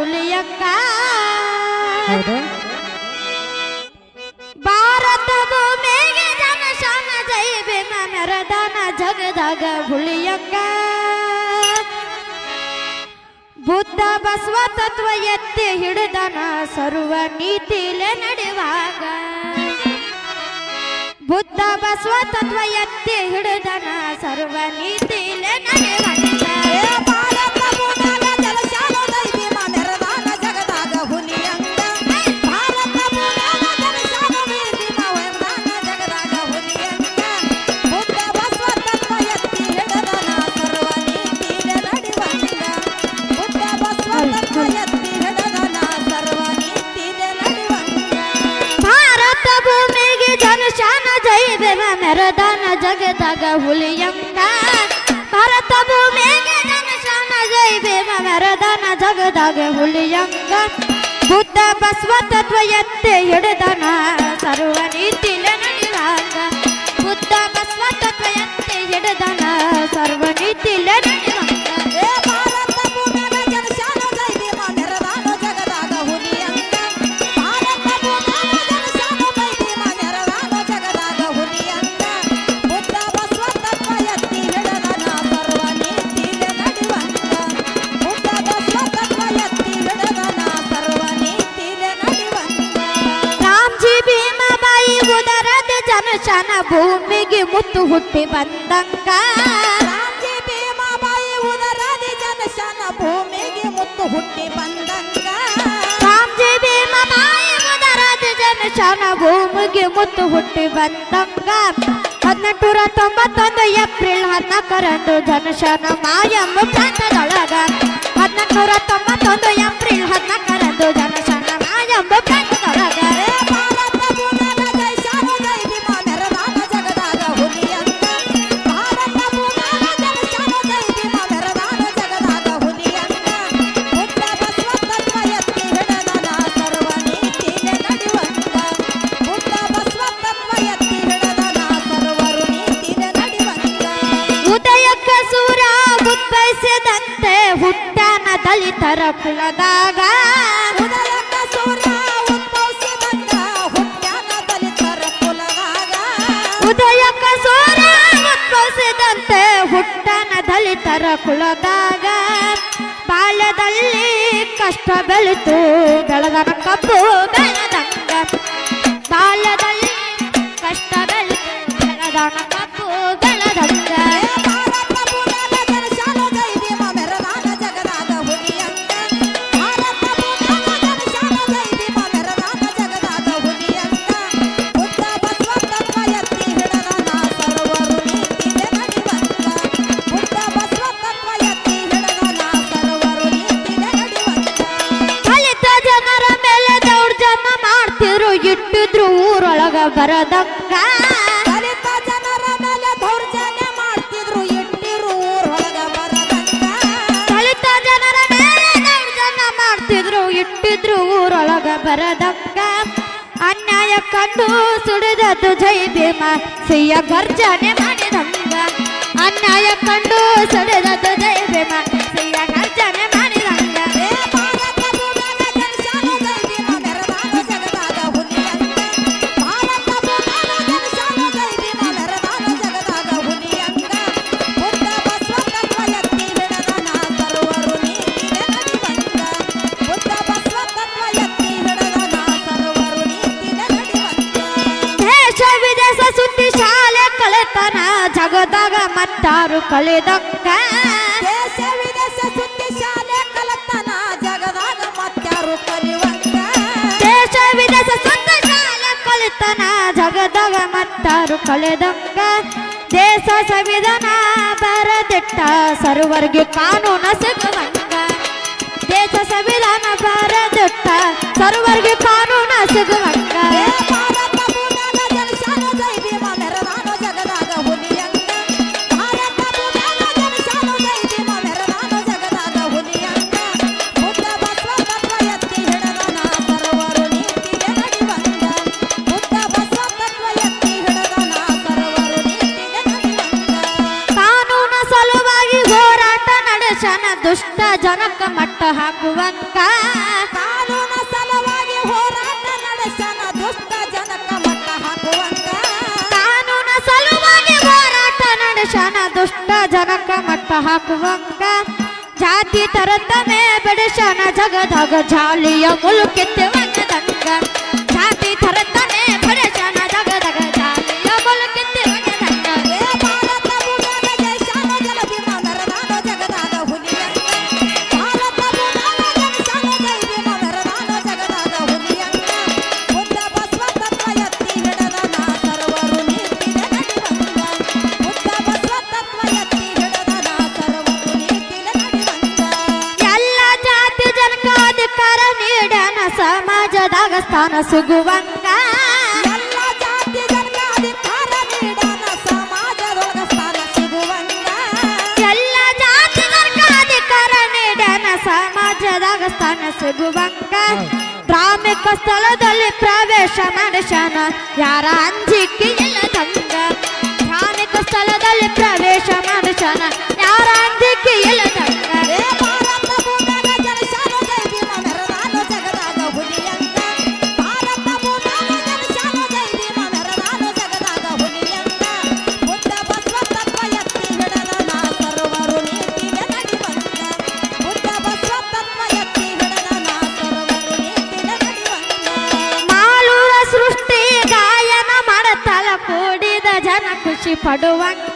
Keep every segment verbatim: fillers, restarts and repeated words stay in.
ಹುಲಿಯಕ್ಕ ಭಾರತ ಭೂಮಿಗೆ ಜನಶಾನ ಜೈ ಭೀಮ ಮೆರದಾನ ಜಗದಾಗ ಹುಲಿಯಕ್ಕ ಬುದ್ಧ ಬಸವ ತತ್ವ ಎತ್ತಿ ಹಿಡಿದನ ಸರ್ವ ನೀತಿಲೆ ನಡೆಯುವಾಗ ಬುದ್ಧ ಬಸವ ತತ್ವ ಎತ್ತಿ ಹಿಡಿದನ ಸರ್ವ ನೀತಿಲೆ ನಡೆಯುವಾಗ ಭಾರತ ಭೂಮ್ಯಾಗ ಜನಶಾನ ಜೈ ಭೀಮ ಮೆರದಾನ ಜಗದಾಗ ಹುಲಿಯಂಗ ಭಾರತ ಭೂಮ್ಯಾಗ ಜನಶಾನ ಜೈ ಭೀಮ ಮೆರದಾನ ಜಗದಾಗ ಹುಲಿಯಂಗ ಬುದ್ಧ ಬಸವ ತತ್ವ ಎತ್ತಿ ಹಿಡಿದನ ಸರ್ವ ನೀತಿಲೆ ನಡೆಯುವಂಗ ಬುದ್ಧ ಬಸವ ತತ್ವ ಎತ್ತಿ ಹಿಡಿದನ ಸರ್ವ ನೀತಿಲೆ ನಡೆಯುವಂಗ ಭಾರತ ಭೂಮಿಗೆ ಜನಶಾನ ಜೈ ಭೀಮ ಮೆರದಾನ ಜಗದಾಗ ಹುಲಿಯಂಗ ಭಾರತ ಭೂಮಿಗೆ ಜನಶಾನ ಜೈ ಭೀಮ ಮೆರದಾನ ಜಗದಾಗ ಹುಲಿಯಂಗ ಬುದ್ಧ ಬಸವ ತತ್ವ ಎತ್ತಿ ಹಿಡಿದನ ಸರ್ವ ನೀತಿಲೆ ನಡೆಯುವಾಗ ಬುದ್ಧ ಬಸವ ತತ್ವ ಎತ್ತಿ ಹಿಡಿದನ ಸರ್ವ ನೀತಿಲೆ ನಡೆಯುವಾಗ ಭಾರತ ಭೂಮ್ಯಾಗ ಜನಶಾನ ಜೈ ಭೀಮ ಮೆರದಾನ ಜಗದಾಗ ಹುಲಿಯಂಗ ಭಾರತ ಭೂಮ್ಯಾಗ ಜನಶಾನ ಜೈ ಭೀಮ ಮೆರದಾನ ಜಗದಾಗ ಹುಲಿಯಂಗ ಬುದ್ಧ ಬಸವ ತತ್ವ ಎತ್ತಿ ಹಿಡಿದನ ಸರ್ವ ನೀತಿಲೆ ನಡೆಯುವಂಗ ಬುದ್ಧ ಬಸವ ತತ್ವ ಎತ್ತಿ ಹಿಡಿದನ ಸರ್ವ ನೀತಿಲೆ ನಡೆಯುವಂಗ ರಾಮ್ಜಿ ಭೀಮಬಾಯಿ ಉದರದ ಜನಶಾನ ಭೂಮಿಗೆ ಮುತ್ತು ಹುಟ್ಟಿ ಬಂದಂಗ ರಾಮ್ಜಿ ಭೀಮಬಾಯಿ ಉದರಾದಿ ಜನಶಾನ ಭೂಮಿಗೆ ಮುತ್ತು ಹುಟ್ಟಿ ಬಂದಂಗ ರಾಮ್ಜಿ ಭೀಮಬಾಯಿ ಉದರದ ಜನಶಾನ ಭೂಮಿಗೆ ಮುತ್ತು ಹುಟ್ಟಿ ಬಂದಂಗ ಹದಿನೆಂಟುನೂರ ತೊಂಬತ್ತೊಂದು ಏಪ್ರಿಲ್ ಹದಿನಾಲ್ಕರಂದು ಜನಶಾನ ಮಾಯಮ್ಮ ಪ್ರಾಂತದೊಳಗ ಹದಿನೆಂಟುನೂರ ತೊಂಬತ್ತೊಂದು ಏಪ್ರಿಲ್ ಹದಿನಾಲ್ಕರಂದು ಜನಶಾನ ಮಾಯಮ್ಮ ಪ್ರಾಂತದೊಳಗ ಭಾರತ ಭೂಮ್ಯಾಗ ಜನಶಾನ ಜೈ ಭೀಮ ಮೆರದಾನ ಜಗದಾಗ ಹುಲಿಯಂಗ ಭಾರತ ಭೂಮ್ಯಾಗ ಜನಶಾನ ಜೈ ಭೀಮ ಮೆರದಾನ ಜಗದಾಗ ಹುಲಿಯಂಗ ಬುದ್ಧ ಬಸವ ತತ್ವ ಎತ್ತಿ ಹಿಡಿದನ ಸರ್ವ ನೀತಿಲೆ ನಡೆಯುವಂಗ ಬುದ್ಧ ಬಸವ ತತ್ವ ಎತ್ತಿ ಹಿಡಿದನ ಸರ್ವರು ನೀತಿಲೆ ನಡೆಯುವಂಗ ಉದಯಕ್ಕ ಸೂರ ಉದ್ಭವಿಸಿದಂತೆ ಹುಟ್ಟಾನ ದಲಿತರ ಕುಲದಾಗ ಉದಯಕ್ಕ ಸೂರ್ಯ ಉದ್ಭವಿಸಿದಂತ ಹುಟ್ಟ್ಯಾನ ದಲಿತರ ಕುಲದಾಗ ಉದಯಕ್ಕ ಸೂರ ಉದ್ಭವಿಸಿದಂತೆ ಹುಟ್ಟಾನ ದಲಿತರ ಕುಲದಾಗ ಬಾಲ್ಯದಲ್ಲಿ ಕಷ್ಟ ಬೆಳೆತು ಬೆಳೆದನ ಕಬ್ಬು ಬೆಳೆದಂಗ ಬಾಲ್ಯದಲ್ಲಿ ಕಷ್ಟ ಬೆಳೆತು ಬೆಳೆದನ ಕಬ್ಬು ಬೆಳೆದಂಗ ಭಾರತ ಭೂಮ್ಯಾಗ ಜನಶಾನ ಜೈ ಭೀಮ ಮೆರದಾನ ಜಗದಾಗ ಹುಲಿಯಂಗ ಭಾರತ ಭೂಮ್ಯಾಗ ಜನಶಾನ ಜೈ ಭೀಮ ಮೆರದಾನ ಜಗದಾಗ ಹುಲಿಯಂಗ ಬುದ್ಧ ಬಸವ ತತ್ವ ಎತ್ತಿ ಹಿಡಿದನ ಸರ್ವರು ನೀತಿಲೆ ನಡೆಯುವಂಗ ಬುದ್ಧ ಬಸವ ತತ್ವ ಎತ್ತಿ ಹಿಡಿದನ ಸರ್ವರು ನೀತಿಲೆ ನಡೆಯುವಂಗ ದಲಿತ ಜನರ ಮೇಲೆ ದೌರ್ಜನ್ಯ ಮಾಡ್ತಿದ್ರು ಇಟ್ಟಿದ್ರು ಊರೊಳಗ ಬರದಂಗ ದಲಿತ ಜನರ ಮೇಲೆ ದೌರ್ಜನ್ಯ ಮಾಡ್ತಿದ್ರು ಇಟ್ಟಿರು ಊರೊಳಗ ಬರದಂಗ ದಲಿತ ಜನರ ಮೇಲೆ ದೌರ್ಜನ್ಯ ಮಾಡ್ತಿದ್ರು ಇಟ್ಟಿದ್ರು ಊರೊಳಗ ಬರದಂಗ ಅನ್ಯಾಯ ಕಂಡು ಸುಡಿದದ್ದು ಜೈ ಭೀಮ ಸಿಯ ಗರ್ಜನೆ ಮಾಡಿದಂಗ ಅನ್ಯಾಯ ಕಂಡು ಸುಡಿದದ್ದು ಜೈ ಭೀಮ ಸಿಯ ಗರ್ಜನೆ ಮಾಡಿದಂಗ ಭಾರತ ಭೂಮ್ಯಾಗ ಜನಶಾನ ಜೈ ಭೀಮ ಮೆರದಾನ ಜಗದಾಗ ಹುಲಿಯಂಗ ಭಾರತ ಭೂಮ್ಯಾಗ ಜನಶಾನ ಜೈ ಭೀಮ ಮೆರದಾನ ಜಗದಾಗ ಹುಲಿಯಂಗ ಬುದ್ಧ ಬಸವ ತತ್ವ ಎತ್ತಿ ಹಿಡಿದನ ಸರ್ವರು ನೀತಿಲೆ ನಡೆಯುವಂಗ ಬುದ್ಧ ಬಸವ ತತ್ವ ಎತ್ತಿ ಹಿಡಿದನ ಸರ್ವರು ನೀತಿಲೆ ನಡೆಯುವಂಗ ದೇಶ ವಿದೇಶ ಸುದ್ದಿ ಶಾಲೆ ಕಳೆತನ ಜಗದಾಗ ಮತ್ತಾರು ಕಳೆದಂಗ ದೇಶ ವಿದೇಶ ಸುದ್ದಿ ಶಾಲೆ ಕಲತನ ಜಗದಾಗ ಮತ್ಯಾರು ಕಲಿಯುವಂಗ ದೇಶ ವಿದೇಶ ಸುದ್ದಿ ಶಾಲೆ ಕಳೆತನ ಜಗದಾಗ ಮತ್ತಾರು ಕಳೆದಂಗ ದೇಶ ಸಂವಿಧಾನ ಬರದಿಟ್ಟ ಸರ್ವರ್ಗೆ ಕಾನೂನ ಸಿಗುವಂಗ ದೇಶ ಸಂವಿಧಾನ ಬರದಿಟ್ಟ ಸರ್ವರ್ಗೆ ಕಾನೂನ ಸಿಗುವಂಗ ಭಾರತ ಭೂಮ್ಯಾಗ ಜನಶಾನ ಜೈ ಭೀಮ ಮೆರದಾನ ಜಗದಾಗ ಹುಲಿಯಂಗ ಭಾರತ ಭೂಮ್ಯಾಗ ಜನಶಾನ ಜೈ ಭೀಮ ಮೆರದಾನ ಜಗದಾಗ ಹುಲಿಯಂಗ ಬುದ್ಧ ಬಸವ ತತ್ವ ಎತ್ತಿ ಹಿಡಿದನ ಸರ್ವರು ನೀತಿಲೆ ನಡೆಯುವಂಗ ಬುದ್ಧ ಬಸವ ತತ್ವ ಎತ್ತಿ ಹಿಡಿದನ ಸರ್ವರು ನೀತಿಲೆ ನಡೆಯುವಂಗ ಕಾನೂನ ಸಲುವಾಗಿ ಹೋರಾಟ ನಡೆಸನ ದುಷ್ಟ ಜನಕ ಮಟ್ಟ ಹಾಕುವಂಗ ಕಾನೂನ ಸಲುವಾಗಿ ಹೋರಾಟ ನಡೆಸನ ದುಷ್ಟ ಜನಕ ಮಟ್ಟ ಹಾಕುವಂಗ ಕಾನೂನ ಸಲುವಾಗಿ ಹೋರಾಟ ನಡೆಸನ ದುಷ್ಟ ಜನಕ ಮಟ್ಟ ಹಾಕುವಂಗ ಜಾತಿ ತರತಮೆ ಬೆಳೆಸನ ಜಗದಾಗ ಜಾಲಿಯ ಮುಲುಕಿತ್ತೆ ವಂಗದಂಗ ಜಾತಿ ತರತಮೆ ಬೆಳೆಸನ ಜಗದಾಗ ಜಾಲಿಯ ಮುಲುಕಿತ್ತೆ ವಂಗದಂಗ ಏ ಭಾರತ ಭೂಮ್ಯಾಗ ಜೈಸಾನೋ ಜಲಭೀಮ ಮೆರದಾನೋ ಜಗದಾಗ ಹುಲಿಯಂಗ ಭಾರತ ಭೂಮ್ಯಾಗ ಜೈಸಾನೋ ಜಲಭೀಮ ಮೆರದಾನೋ ಜಗದಾಗ ಹುಲಿಯಂಗ ಬುದ್ಧ ಬಸವ ತತ್ವ ಎತ್ತಿ ಹಿಡದ ನಾ ಸರ್ವರು ನೀತಿಲೆ ನಡಿವಂಗ ಬುದ್ಧ ಬಸವ ತತ್ವ ಎತ್ತಿ ಹಿಡದ ನಾ ಸರ್ವರು ನೀತಿಲೆ ನಡಿವಂಗ ಎಲ್ಲ ಜಾತಿ ಜನಕ ಅಧಿಕಾರ ನೀಡನ ಸಮಾಜದಾಗ ಸ್ಥಾನ ಸಿಗುವಂಗ ಎಲ್ಲ ಜಾತಿ ಜನಕ ಅಧಿಕಾರ ನೀಡನ ಸಮಾಜದೊಳಗ ಸ್ಥಾನ ಸಿಗುವಂಗ ಎಲ್ಲ ಜಾತಿ ಜನಕ ಅಧಿಕಾರ ನೀಡನ ಸಮಾಜದಾಗ ಸ್ಥಾನ ಸಿಗುವಂಗ ಧಾರ್ಮಿಕ ಸ್ಥಳದಲ್ಲಿ ಪ್ರವೇಶ ನಡೆಸನ ಯಾರ ಅಂಜಿಕೆ ಇಲ್ಲದಂಗ ಧಾರ್ಮಿಕ ಸ್ಥಳದಲ್ಲಿ ಪ್ರವೇಶ ನಡೆಸನ ಯಾರ ಅಂಜಿಕೆ ಇಲ್ಲದಂಗ ಏ ಭಾರತ ಭೂಮ್ಯಾಗ ಜನಿಸಾನೋ ಜೈ ಭೀಮ ಮೆರದಾನೋ ಜಗದಾಗ ಹುಲಿಯಂಗ ಭಾರತ ಭೂಮ್ಯಾಗ ಜನಿಸಾನೋ ಜೈ ಭೀಮ ಮೆರದಾನೋ ಜಗದಾಗ ಹುಲಿಯಂಗ ಬುದ್ಧ ಬಸವ ತತ್ವ ಎತ್ತಿ ಹಿಡದ ನಾ ಸರ್ವರು ನೀತಿಲೆ ನಡಿವಂಗ ಬುದ್ಧ ಬಸವ ತತ್ವ ಎತ್ತಿ ಹಿಡದ ನಾ ಸರ್ವರು ನೀತಿಲೆ ನಡಿವಂಗ ಮಾಲೂರ ಸೃಷ್ಟಿ ಗಾಯನ ಮಾಡತಲ ಕೂಡಿದ ಜನ ಖುಷಿ ಪಡುವಂಗ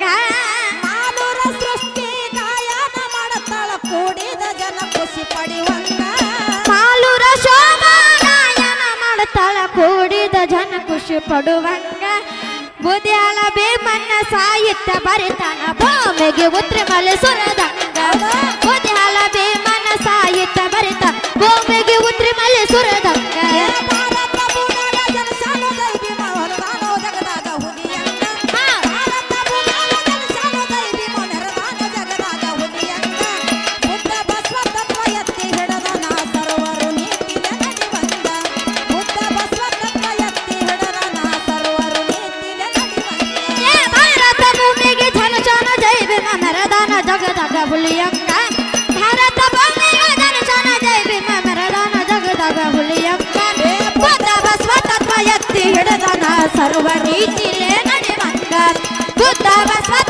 ಮಾಲೂರ ಸೃಷ್ಟಿ ಗಾಯನ ಮಾಡತಾಳ ಕೂಡಿದ ಜನ ಖುಷಿ ಪಡೆಯುವಂಗ ಮಾಲೂರ ಶೋಭಾ ಗಾಯನ ಮಾಡತಳ ಕೂಡಿದ ಜನ ಖುಷಿ ಪಡುವಂಗ ಬುದ್ಯಾಳ ಬೇಮನ್ನ ಸಾಹಿತ್ಯ ಬರಿತಾನ ಭೂಮಿಗೆ ಉತ್ರಿ ಮಲೆ ಸುರದಂಗ ಬುದ್ಯಾಳ ಬೇಮನ್ನ ಸಾಹಿತ್ಯ ಬರಿತ ಭೂಮಿಗೆ ಉತ್ರಿ ಮಲೆ ಸುರದಂಗ ಏ ಭಾರತ ಭೂಮ್ಯಾಗ ಜನಿಸಾನೋ ಜೈ ಭೀಮ ಮೆರದಾನೋ ಜಗದಾಗ ಹುಲಿಯಂಗ ಭಾರತ ಭೂಮ್ಯಾಗ ಜನಿಸಾನೋ ಜೈ ಭೀಮ ಮೆರದಾನೋ ಜಗದಾಗ ಹುಲಿಯಂಗ ಬುದ್ಧ ಬಸವ ತತ್ವ ಎತ್ತಿ ಹಿಡದ ನಾ ಸರ್ವರು ನೀತಿಲೆ ನಡಿವಂಗ ಬುದ್ಧ ಬಸವ ತತ್ವ ಎತ್ತಿ ಹಿಡದ ನಾ ಸರ್ವರು ನೀತಿಲೆ ನಡಿವಂಗ ಏ ಭಾರತ ಭೂಮಿಗೆ ಜನಜನ ಜೈ ಭೀಮ ಮೆರದಾನ ಜಗದಾಗ ಹುಲಿಯಂಗ ಭಾರತ ಭೂಮಿಗೆ ಜನಜನ ಜೈ ಭೀಮ ಮೆರದಾನ ಜಗದಾಗ ಹುಲಿಯಂಗ ಬುದ್ಧ ಬಸವ ತತ್ವ ಎತ್ತಿ ಹಿಡದನ ಸರ್ವ ನೀತಿಲೆ ನಡೆವಂಗ ಬುದ್ಧ ಬಸವ